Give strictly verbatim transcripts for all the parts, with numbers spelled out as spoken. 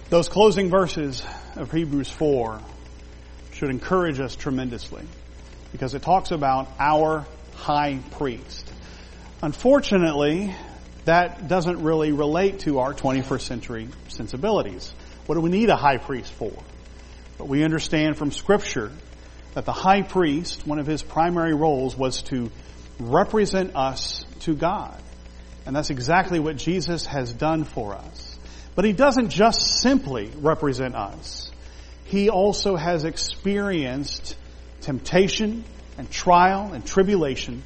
Those closing verses of Hebrews four should encourage us tremendously because it talks about our high priest. Unfortunately, that doesn't really relate to our twenty-first century sensibilities. What do we need a high priest for? But we understand from Scripture that the high priest, one of his primary roles was to represent us to God. And that's exactly what Jesus has done for us. But he doesn't just simply represent us. He also has experienced temptation and trial and tribulation,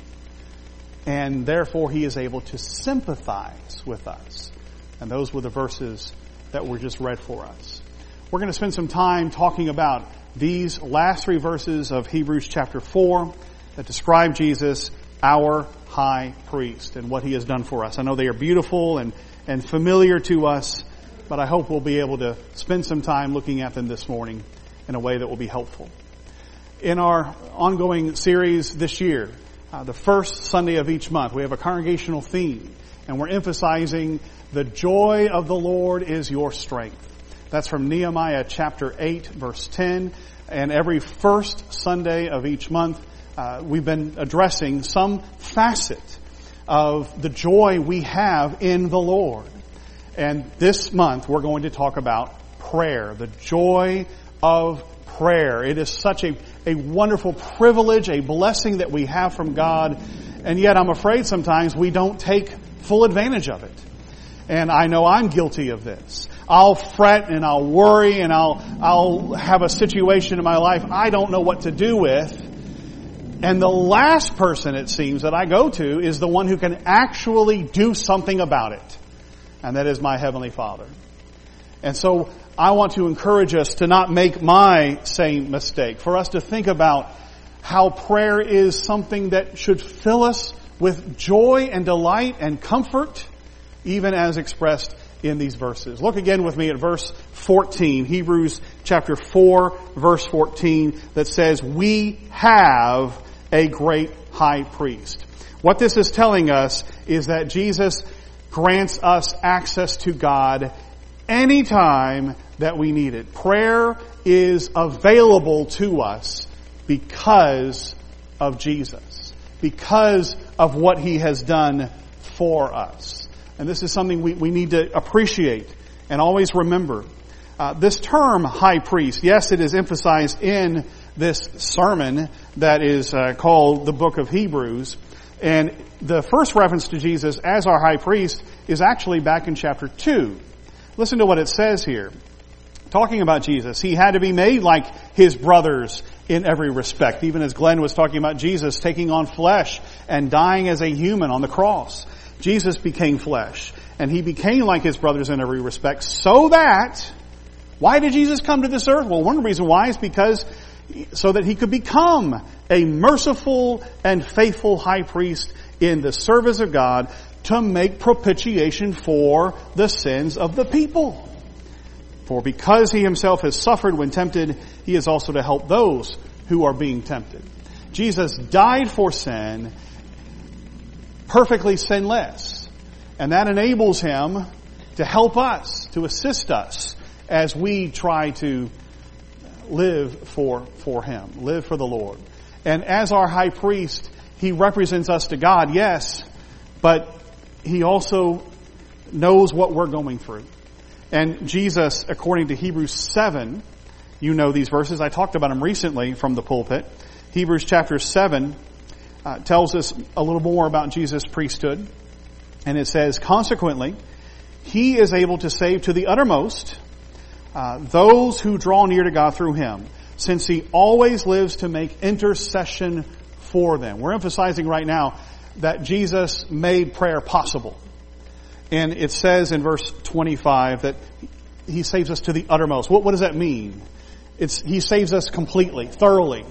and therefore he is able to sympathize with us. And those were the verses that were just read for us. We're going to spend some time talking about these last three verses of Hebrews chapter four that describe Jesus, our high priest, and what he has done for us. I know they are beautiful and, and familiar to us, but I hope we'll be able to spend some time looking at them this morning in a way that will be helpful. In our ongoing series this year, uh, the first Sunday of each month, we have a congregational theme, and we're emphasizing the joy of the Lord is your strength. That's from Nehemiah chapter eight, verse ten. And every first Sunday of each month, uh, we've been addressing some facet of the joy we have in the Lord. And this month, we're going to talk about prayer, the joy of prayer. It is such a, a wonderful privilege, a blessing that we have from God, and yet I'm afraid sometimes we don't take full advantage of it. And I know I'm guilty of this. I'll fret and I'll worry and I'll, I'll have a situation in my life I don't know what to do with. And the last person, it seems, that I go to is the one who can actually do something about it. And that is my Heavenly Father. And so I want to encourage us to not make my same mistake. For us to think about how prayer is something that should fill us with joy and delight and comfort, even as expressed in these verses. Look again with me at verse fourteen, Hebrews chapter four, verse fourteen, that says, "We have a great high priest." What this is telling us is that Jesus grants us access to God anytime that we need it. Prayer is available to us because of Jesus, because of what he has done for us. And this is something we, we need to appreciate and always remember. Uh, this term, high priest, yes, it is emphasized in this sermon that is uh, called the book of Hebrews. And the first reference to Jesus as our high priest is actually back in chapter two. Listen to what it says here. Talking about Jesus, he had to be made like his brothers in every respect. Even as Glenn was talking about Jesus taking on flesh and dying as a human on the cross. Jesus became flesh, and he became like his brothers in every respect, so that, why did Jesus come to this earth? Well, one reason why is because so that he could become a merciful and faithful high priest in the service of God to make propitiation for the sins of the people. For because he himself has suffered when tempted, he is also to help those who are being tempted. Jesus died for sin, perfectly sinless. And that enables him to help us, to assist us as we try to live for, for him, live for the Lord. And as our high priest, he represents us to God, yes, but he also knows what we're going through. And Jesus, according to Hebrews seven, you know these verses, I talked about them recently from the pulpit. Hebrews chapter seven uh, tells us a little more about Jesus' priesthood. And it says, "Consequently, he is able to save to the uttermost uh, those who draw near to God through him, since he always lives to make intercession for them." We're emphasizing right now that Jesus made prayer possible. And it says in verse twenty-five that he saves us to the uttermost. What, what does that mean? It's, he saves us completely, thoroughly.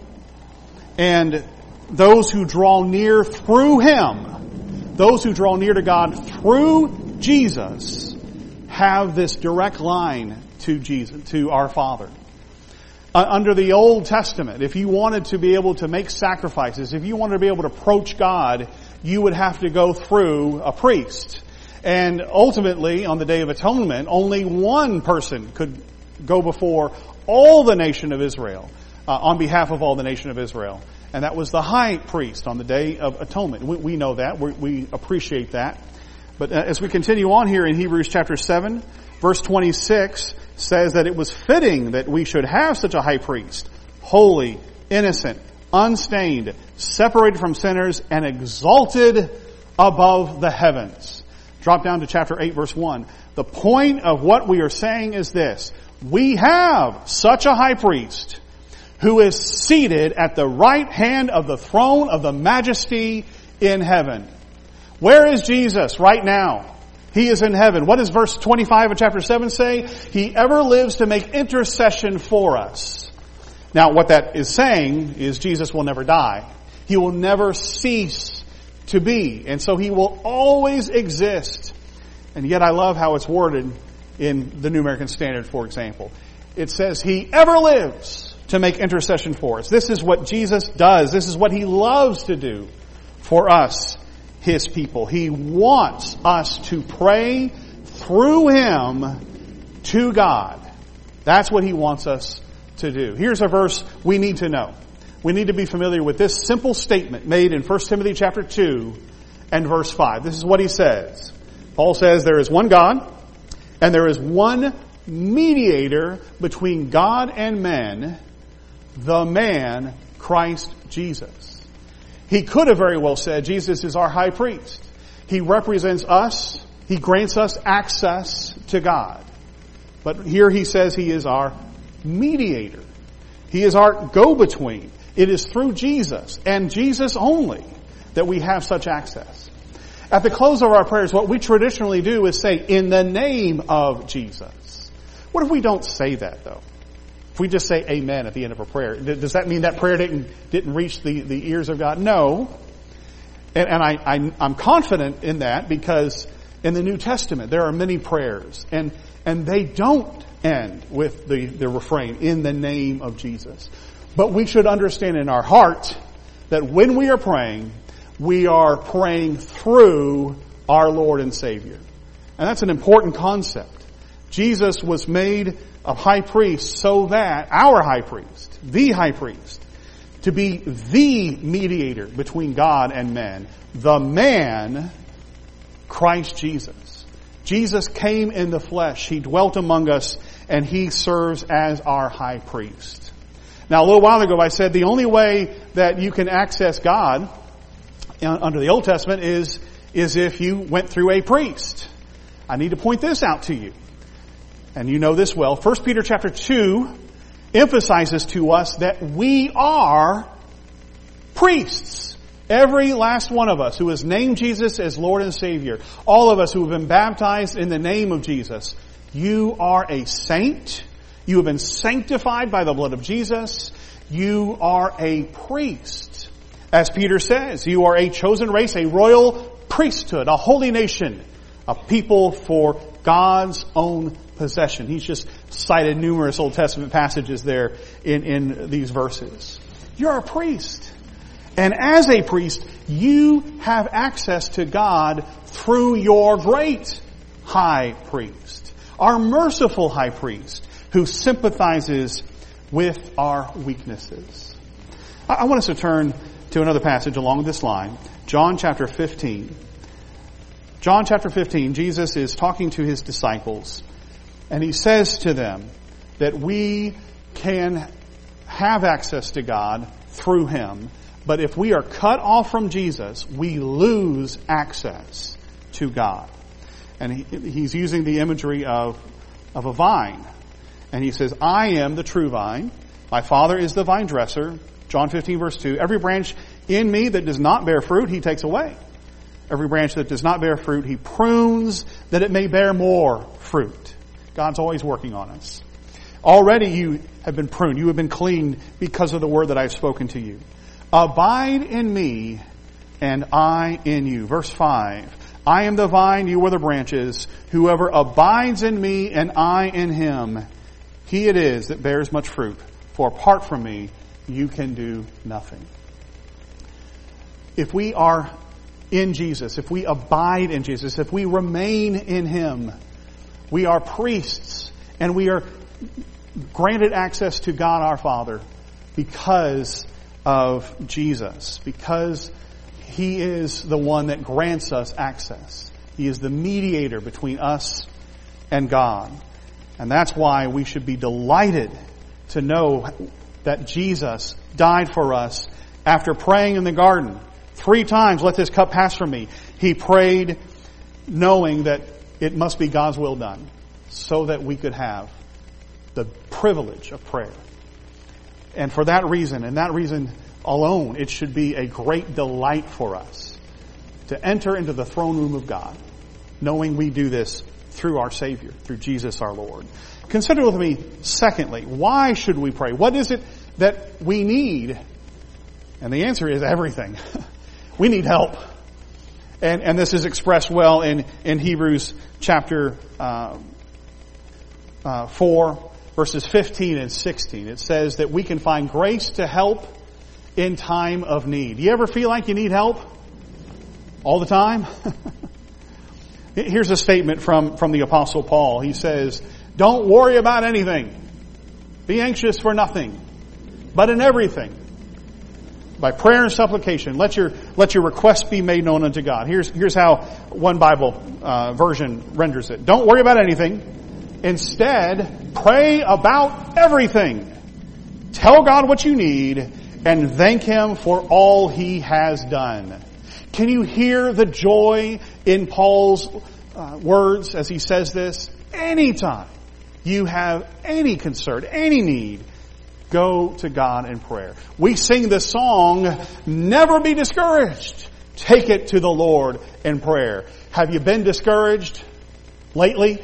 And those who draw near through him, those who draw near to God through Jesus, have this direct line to Jesus, to our Father. Uh, under the Old Testament, if you wanted to be able to make sacrifices, if you wanted to be able to approach God, you would have to go through a priest. And ultimately, on the Day of Atonement, only one person could go before all the nation of Israel uh, on behalf of all the nation of Israel. And that was the high priest on the Day of Atonement. We, we know that. We, we appreciate that. But uh, as we continue on here in Hebrews chapter seven, verse twenty-six says that it was fitting that we should have such a high priest, holy, innocent, unstained, separated from sinners, and exalted above the heavens. Drop down to chapter eight, verse one. The point of what we are saying is this. We have such a high priest who is seated at the right hand of the throne of the majesty in heaven. Where is Jesus right now? He is in heaven. What does verse twenty-five of chapter seven say? He ever lives to make intercession for us. Now, what that is saying is Jesus will never die. He will never cease to be. And so He will always exist. And yet I love how it's worded in the New American Standard, for example. It says, He ever lives to make intercession for us. This is what Jesus does. This is what He loves to do for us, His people. He wants us to pray through Him to God. That's what He wants us to do. Here's a verse we need to know. We need to be familiar with this simple statement made in First Timothy chapter two and verse five. This is what he says. Paul says, there is one God, and there is one mediator between God and men, the man Christ Jesus. He could have very well said, Jesus is our high priest. He represents us. He grants us access to God. But here he says he is our mediator. He is our go-between. It is through Jesus, and Jesus only, that we have such access. At the close of our prayers, what we traditionally do is say, in the name of Jesus. What if we don't say that, though? If we just say amen at the end of a prayer, does that mean that prayer didn't didn't reach the, the ears of God? No. And, and I, I, I'm confident in that because in the New Testament there are many prayers, and and they don't end with the, the refrain, in the name of Jesus. But we should understand in our heart that when we are praying, we are praying through our Lord and Savior. And that's an important concept. Jesus was made a high priest so that our high priest, the high priest, to be the mediator between God and men, the man, Christ Jesus. Jesus came in the flesh. He dwelt among us, and He serves as our high priest. Now, a little while ago I said the only way that you can access God under the Old Testament is, is if you went through a priest. I need to point this out to you. And you know this well. First Peter chapter two emphasizes to us that we are priests. Every last one of us who has named Jesus as Lord and Savior, all of us who have been baptized in the name of Jesus, you are a saint. You have been sanctified by the blood of Jesus. You are a priest. As Peter says, you are a chosen race, a royal priesthood, a holy nation, a people for God's own possession. He's just cited numerous Old Testament passages there in, in these verses. You're a priest. And as a priest, you have access to God through your great high priest, our merciful high priest, who sympathizes with our weaknesses. I want us to turn to another passage along this line. John chapter fifteen. John chapter fifteen, Jesus is talking to His disciples, and He says to them that we can have access to God through Him, but if we are cut off from Jesus, we lose access to God. And he, He's using the imagery of, of a vine. And He says, I am the true vine. My Father is the vine dresser. John fifteen verse two. Every branch in me that does not bear fruit, He takes away. Every branch that does not bear fruit, He prunes that it may bear more fruit. God's always working on us. Already you have been pruned. You have been cleaned because of the word that I have spoken to you. Abide in me and I in you. Verse five. I am the vine, you are the branches. Whoever abides in me and I in him, he it is that bears much fruit, for apart from me, you can do nothing. If we are in Jesus, if we abide in Jesus, if we remain in Him, we are priests and we are granted access to God our Father because of Jesus, because He is the one that grants us access. He is the mediator between us and God. And that's why we should be delighted to know that Jesus died for us after praying in the garden. Three times, let this cup pass from me. He prayed knowing that it must be God's will done so that we could have the privilege of prayer. And for that reason, and that reason alone, it should be a great delight for us to enter into the throne room of God, knowing we do this through our Savior, through Jesus our Lord. Consider with me, secondly, why should we pray? What is it that we need? And the answer is everything. We need help. And, and this is expressed well in, in Hebrews chapter uh, uh, four, verses fifteen and sixteen. It says that we can find grace to help in time of need. You ever feel like you need help? All the time? Here's a statement from, from the Apostle Paul. He says, don't worry about anything. Be anxious for nothing. But in everything, by prayer and supplication, let your let your requests be made known unto God. Here's here's how one Bible uh, version renders it. Don't worry about anything. Instead, pray about everything. Tell God what you need and thank Him for all He has done. Can you hear the joy in Paul's uh, words as he says this? Anytime you have any concern, any need, go to God in prayer. We sing the song, never be discouraged. Take it to the Lord in prayer. Have you been discouraged lately?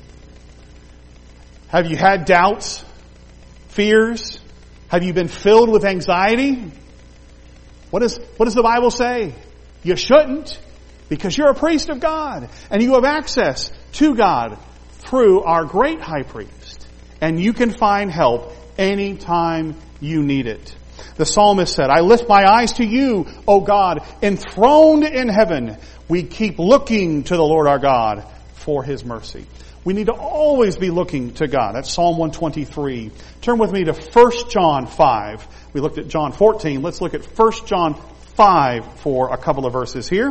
Have you had doubts, fears? Have you been filled with anxiety? What is, what does the Bible say? You shouldn't, because you're a priest of God and you have access to God through our great high priest. And you can find help anytime you need it. The psalmist said, I lift my eyes to you, O God, enthroned in heaven. We keep looking to the Lord our God for His mercy. We need to always be looking to God. That's Psalm one twenty-three. Turn with me to First John five. We looked at John fourteen. Let's look at First John five for a couple of verses here.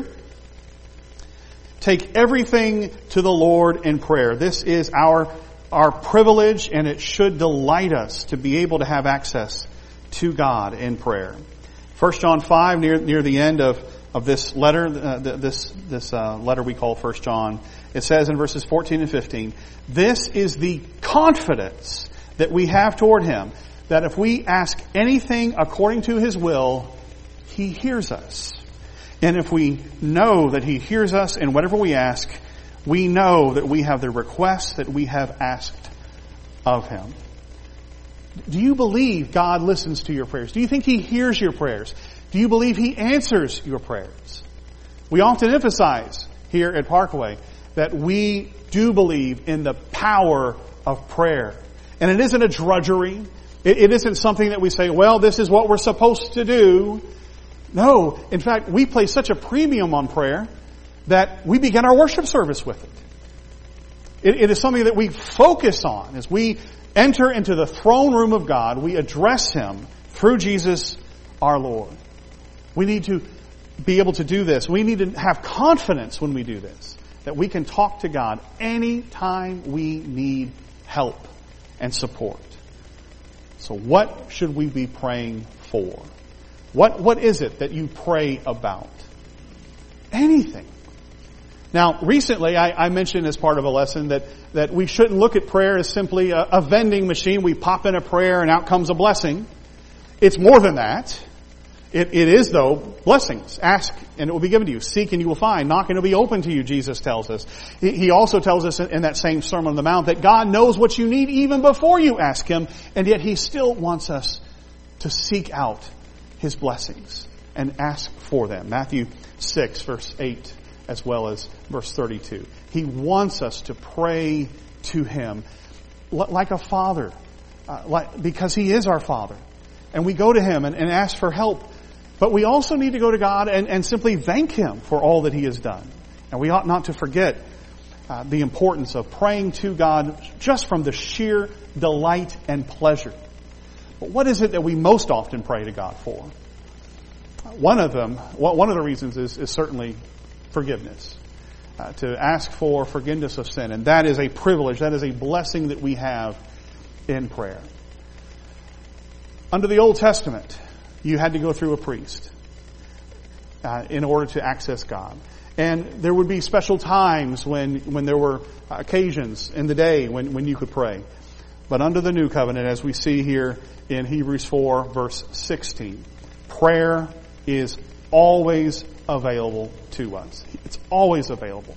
Take everything to the Lord in prayer. This is our our privilege, and it should delight us to be able to have access to God in prayer. First John five, near near the end of of this letter, uh, this this uh, letter we call First John, it says in verses fourteen and fifteen, this is the confidence that we have toward Him, that if we ask anything according to His will, He hears us. And if we know that He hears us in whatever we ask, we know that we have the request that we have asked of Him. Do you believe God listens to your prayers? Do you think He hears your prayers? Do you believe He answers your prayers? We often emphasize here at Parkway that we do believe in the power of prayer. And it isn't a drudgery. It, it isn't something that we say, well, this is what we're supposed to do. No, in fact, we place such a premium on prayer that we begin our worship service with it. It, it is something that we focus on. As we enter into the throne room of God, we address Him through Jesus our Lord. We need to be able to do this. We need to have confidence when we do this, that we can talk to God anytime we need help and support. So what should we be praying for? What, what is it that you pray about? Anything. Now, recently I, I mentioned as part of a lesson that, that we shouldn't look at prayer as simply a, a vending machine. We pop in a prayer and out comes a blessing. It's more than that. It, it is, though, blessings. Ask and it will be given to you. Seek and you will find. Knock and it will be open to you, Jesus tells us. He, he also tells us in, in that same Sermon on the Mount that God knows what you need even before you ask Him, and yet He still wants us to seek out His blessings and ask for them. Matthew six, verse eight, as well as verse thirty-two. He wants us to pray to Him like a father, uh, like, because He is our Father. And we go to Him and, and ask for help But we also need to go to God and, and simply thank Him for all that He has done. And we ought not to forget uh, the importance of praying to God just from the sheer delight and pleasure. But what is it that we most often pray to God for? One of them, one of the reasons is, is certainly forgiveness. Uh, to ask for forgiveness of sin. And that is a privilege, that is a blessing that we have in prayer. Under the Old Testament, you had to go through a priest uh, in order to access God. And there would be special times when, when there were occasions in the day when, when you could pray. But under the New Covenant, as we see here in Hebrews four, verse sixteen, prayer is always available to us. It's always available.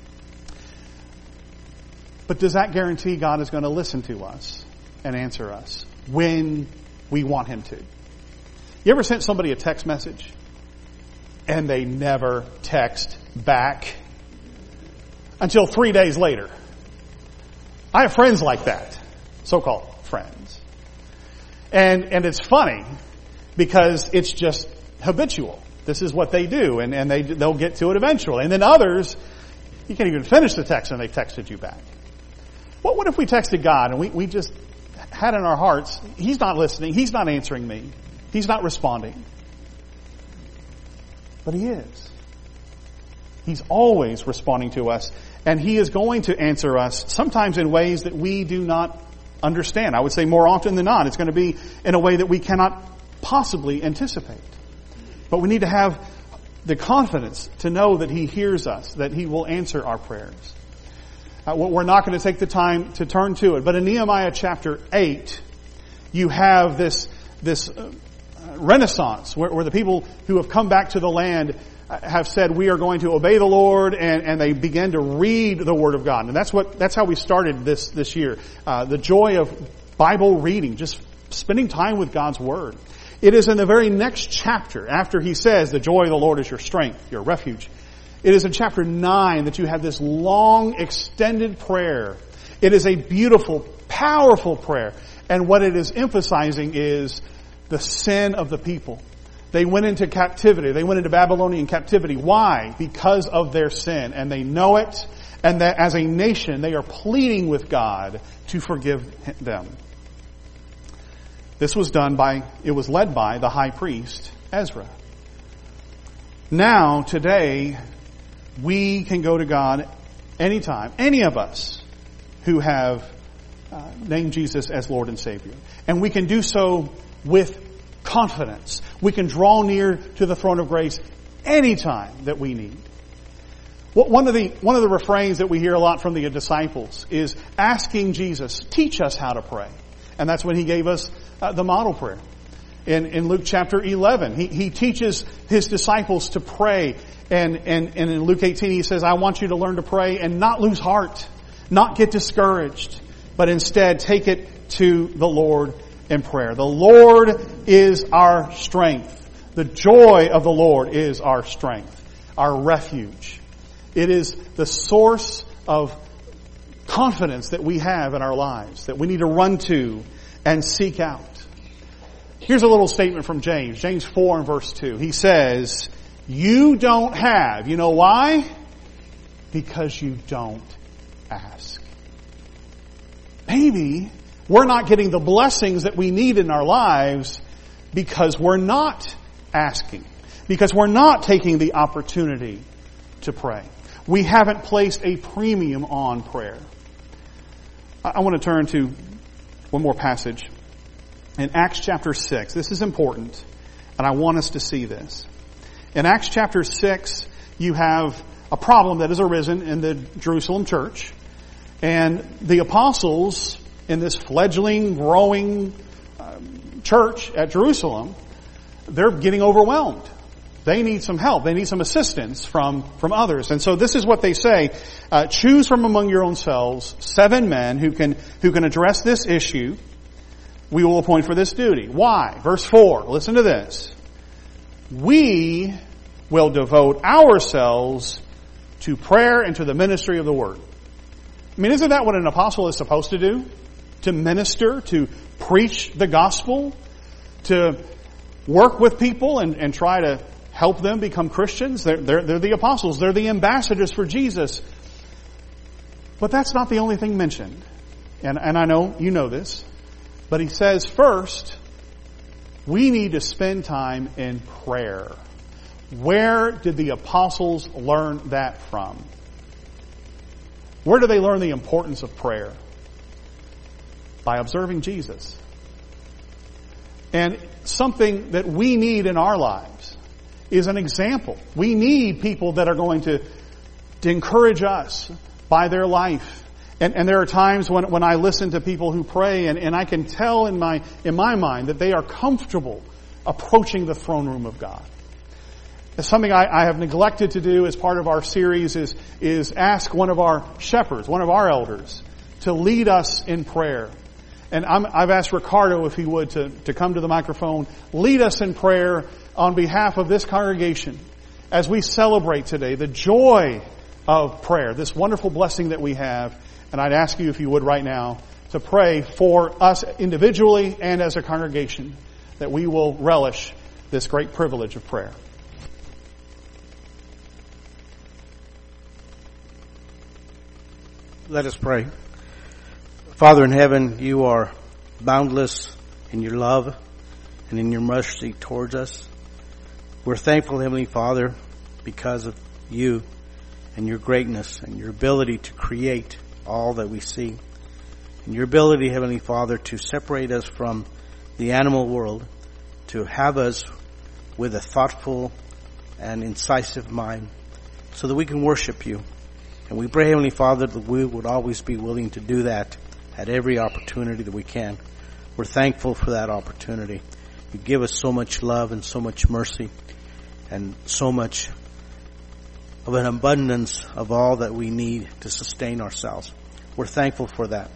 But does that guarantee God is going to listen to us and answer us when we want Him to? You ever sent somebody a text message and they never text back until three days later? I have friends like that, so-called friends. And, and it's funny because it's just habitual. This is what they do, and, and they, they'll get to it eventually. And then others, you can't even finish the text and they've texted you back. What, what if we texted God and we, we just had in our hearts, He's not listening, He's not answering me, He's not responding. But He is. He's always responding to us, and He is going to answer us sometimes in ways that we do not understand. I would say more often than not, it's going to be in a way that we cannot possibly anticipate. But we need to have the confidence to know that He hears us, that He will answer our prayers. Uh, we're not going to take the time to turn to it. But in Nehemiah chapter eight, you have this, this uh, renaissance where, where the people who have come back to the land have said, we are going to obey the Lord, and, and they begin to read the Word of God. And that's what, that's how we started this, this year. Uh, the joy of Bible reading, just spending time with God's Word. It is in the very next chapter, after he says, the joy of the Lord is your strength, your refuge. It is in chapter nine that you have this long, extended prayer. It is a beautiful, powerful prayer. And what it is emphasizing is the sin of the people. They went into captivity. They went into Babylonian captivity. Why? Because of their sin. And they know it. And that as a nation, they are pleading with God to forgive them. This was done by, it was led by the high priest, Ezra. Now, today, we can go to God anytime, any of us who have uh, named Jesus as Lord and Savior. And we can do so with confidence. We can draw near to the throne of grace anytime that we need. One of the, one of the refrains that we hear a lot from the disciples is asking Jesus, teach us how to pray. And that's when He gave us uh, the model prayer. In, in Luke chapter eleven, he, he teaches His disciples to pray. And, and, and in Luke eighteen, He says, I want you to learn to pray and not lose heart, not get discouraged, but instead take it to the Lord in prayer. The Lord is our strength. The joy of the Lord is our strength, our refuge. It is the source of confidence that we have in our lives, that we need to run to and seek out. Here's a little statement from James, James four and verse two. He says, you don't have. You know why? Because you don't ask. Maybe we're not getting the blessings that we need in our lives because we're not asking, because we're not taking the opportunity to pray. We haven't placed a premium on prayer. I want to turn to one more passage. In Acts chapter six, this is important, and I want us to see this. In Acts chapter six, you have a problem that has arisen in the Jerusalem church, and the apostles in this fledgling, growing uh, church at Jerusalem, they're getting overwhelmed. They need some help. They need some assistance from, from others. And so this is what they say. Uh, choose from among your own selves seven men who can, who can address this issue. We will appoint for this duty. Why? Verse four. Listen to this. We will devote ourselves to prayer and to the ministry of the word. I mean, isn't that what an apostle is supposed to do? To minister, to preach the gospel, to work with people and, and try to help them become Christians. They're, they're, they're the apostles. They're the ambassadors for Jesus. But that's not the only thing mentioned. And, and I know you know this. But he says, first, we need to spend time in prayer. Where did the apostles learn that from? Where do they learn the importance of prayer? By observing Jesus. And something that we need in our lives is an example. We need people that are going to, to encourage us by their life. And, and there are times when, when I listen to people who pray and, and I can tell in my, in my mind that they are comfortable approaching the throne room of God. It's something I, I have neglected to do as part of our series is, is ask one of our shepherds, one of our elders, to lead us in prayer. And I'm, I've asked Ricardo if he would to, to come to the microphone, lead us in prayer on behalf of this congregation as we celebrate today the joy of prayer, this wonderful blessing that we have. And I'd ask you if you would right now to pray for us individually and as a congregation that we will relish this great privilege of prayer. Let us pray. Father in heaven, you are boundless in your love and in your mercy towards us. We're thankful, Heavenly Father, because of you and your greatness and your ability to create all that we see. And your ability, Heavenly Father, to separate us from the animal world, to have us with a thoughtful and incisive mind so that we can worship you. And we pray, Heavenly Father, that we would always be willing to do that at every opportunity that we can. We're thankful for that opportunity. You give us so much love and so much mercy and so much of an abundance of all that we need to sustain ourselves. We're thankful for that.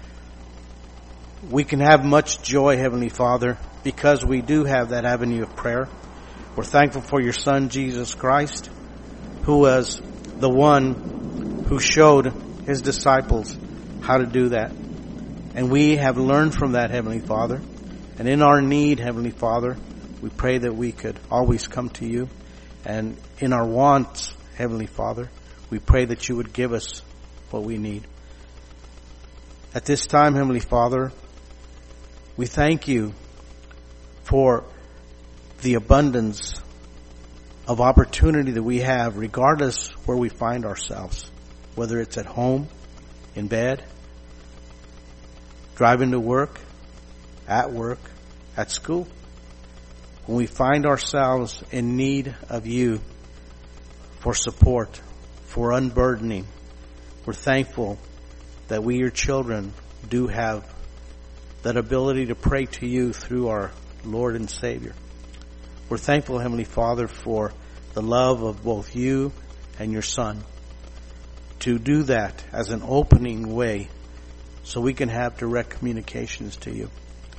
We can have much joy, Heavenly Father, because we do have that avenue of prayer. We're thankful for your Son, Jesus Christ, who was the one who showed his disciples how to do that. And we have learned from that, Heavenly Father. And in our need, Heavenly Father, we pray that we could always come to you. And in our wants, Heavenly Father, we pray that you would give us what we need. At this time, Heavenly Father, we thank you for the abundance of opportunity that we have, regardless where we find ourselves, whether it's at home, in bed, driving to work, at work, at school. When we find ourselves in need of you for support, for unburdening, we're thankful that we, your children, do have that ability to pray to you through our Lord and Savior. We're thankful, Heavenly Father, for the love of both you and your Son, to do that as an opening way so we can have direct communications to you.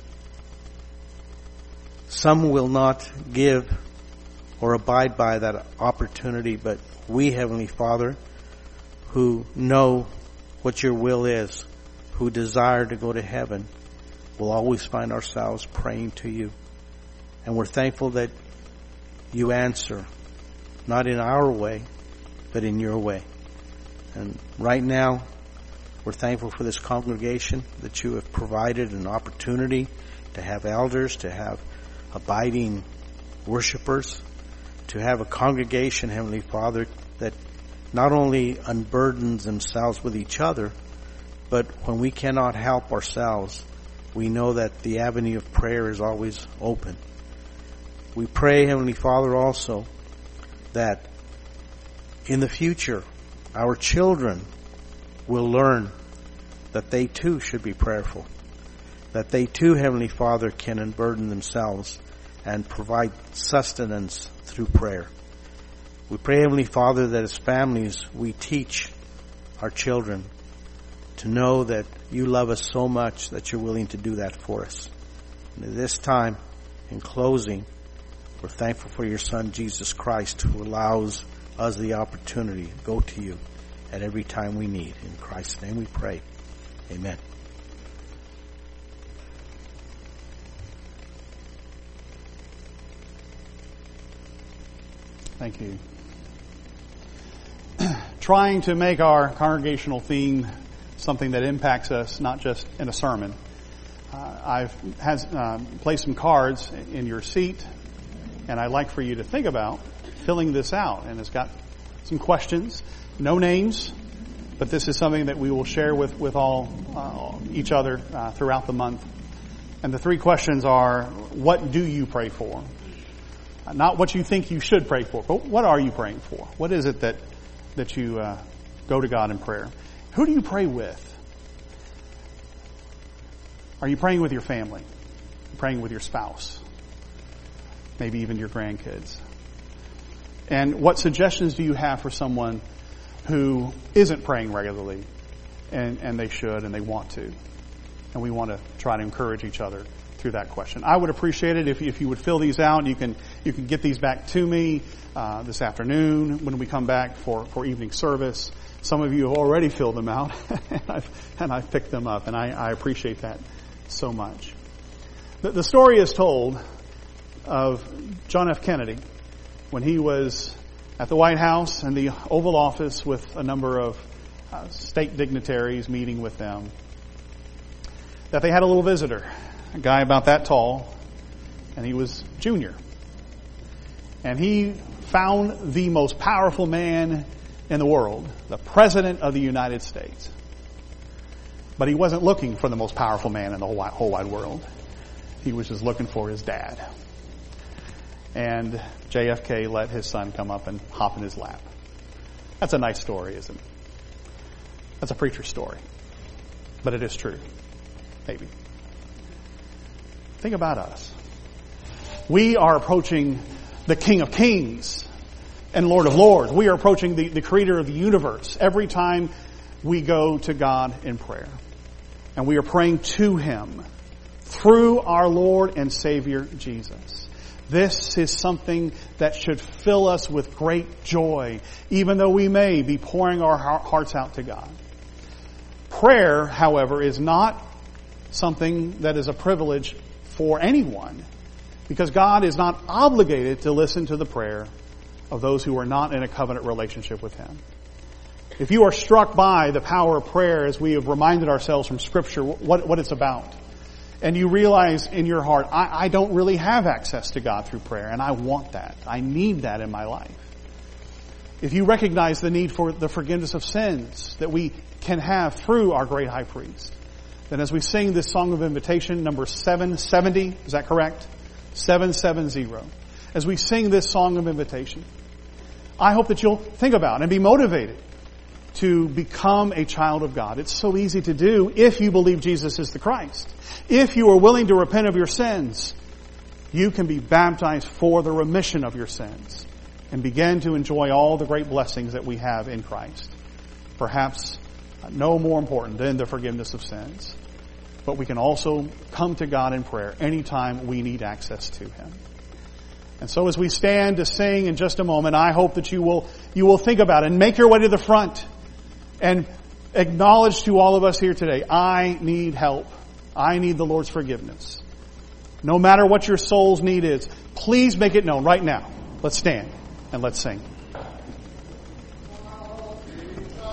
Some will not give or abide by that opportunity, but we, Heavenly Father, who know what your will is, who desire to go to heaven, will always find ourselves praying to you. And we're thankful that you answer, not in our way, but in your way. And right now, we're thankful for this congregation, that you have provided an opportunity to have elders, to have abiding worshipers, to have a congregation, Heavenly Father, that not only unburdens themselves with each other, but when we cannot help ourselves, we know that the avenue of prayer is always open. We pray, Heavenly Father, also that in the future, our children will learn that they too should be prayerful, that they too, Heavenly Father, can unburden themselves and provide sustenance through prayer. We pray, Heavenly Father, that as families we teach our children to know that you love us so much that you're willing to do that for us. And at this time, in closing, we're thankful for your Son, Jesus Christ, who allows us the opportunity to go to you at every time we need. In Christ's name we pray. Amen. Thank you. Trying to make our congregational theme something that impacts us, not just in a sermon. Uh, I've had, uh, placed some cards in your seat, and I'd like for you to think about filling this out. And it's got some questions, no names, but this is something that we will share with, with all, uh, each other uh, throughout the month. And the three questions are, what do you pray for? Not what you think you should pray for, but what are you praying for? What is it that that you uh, go to God in prayer? Who do you pray with? Are you praying with your family? Praying with your spouse? Maybe even your grandkids? And what suggestions do you have for someone who isn't praying regularly and, and they should and they want to? And we want to try to encourage each other through that question. I would appreciate it if, if you would fill these out. You can you can get these back to me uh, this afternoon when we come back for, for evening service. Some of you have already filled them out, and, I've, and I've picked them up, and I, I appreciate that so much. The, the story is told of John F. Kennedy when he was at the White House and the Oval Office with a number of uh, state dignitaries meeting with them, that they had a little visitor, a guy about that tall, and he was junior. And he found the most powerful man in the world, the President of the United States. But he wasn't looking for the most powerful man in the whole wide, whole wide world. He was just looking for his dad. And J F K let his son come up and hop in his lap. That's a nice story, isn't it? That's a preacher's story. But it is true. Maybe. Think about us. We are approaching the King of Kings and Lord of Lords. We are approaching the, the Creator of the universe every time we go to God in prayer. And we are praying to Him through our Lord and Savior Jesus. This is something that should fill us with great joy, even though we may be pouring our hearts out to God. Prayer, however, is not something that is a privilege for anyone, because God is not obligated to listen to the prayer of those who are not in a covenant relationship with Him. If you are struck by the power of prayer, as we have reminded ourselves from Scripture what, what it's about, and you realize in your heart, I, I don't really have access to God through prayer, and I want that. I need that in my life. If you recognize the need for the forgiveness of sins that we can have through our great high priest, then as we sing this song of invitation, number seven seventy, is that correct? seven seventy. As we sing this song of invitation, I hope that you'll think about and be motivated to become a child of God. It's so easy to do if you believe Jesus is the Christ. If you are willing to repent of your sins, you can be baptized for the remission of your sins and begin to enjoy all the great blessings that we have in Christ. Perhaps no more important than the forgiveness of sins. But we can also come to God in prayer anytime we need access to Him. And so as we stand to sing in just a moment, I hope that you will, you will think about it and make your way to the front and acknowledge to all of us here today, I need help. I need the Lord's forgiveness. No matter what your soul's need is, please make it known right now. Let's stand and let's sing.